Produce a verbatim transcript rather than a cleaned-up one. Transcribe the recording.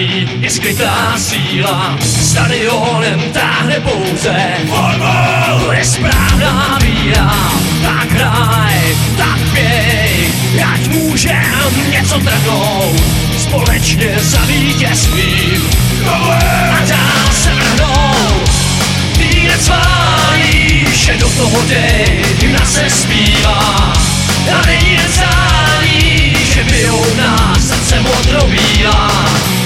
vítězství je skrytá síla. Stadionem táhne pouze fotbal. To je správná víra. Tak hraj, tak pěj, ať můžem něco trhnout. Společně za vítězstvím a dál se vrhnout. Týnec sválí, vše do toho dej, hymna se zpívá. A není jen zání, že bijou nás srdce modrobílá.